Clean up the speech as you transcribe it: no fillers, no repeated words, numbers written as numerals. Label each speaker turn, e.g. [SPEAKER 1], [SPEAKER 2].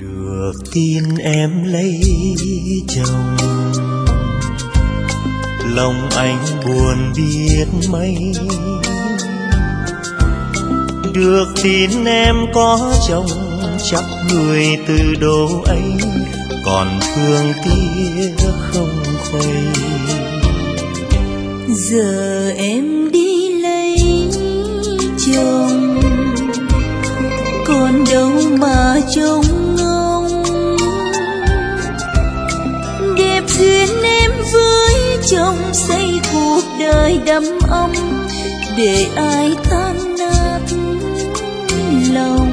[SPEAKER 1] Được tin em lấy chồng, lòng anh buồn biết mấy. Được tin em có chồng, chắc người từ đô ấy còn phương kia không khuây.
[SPEAKER 2] Giờ em đi lấy chồng, còn đâu mà trông ngóng. Đẹp duyên em với chồng, xây cuộc đời đắm ấm, để ai tan nát lòng.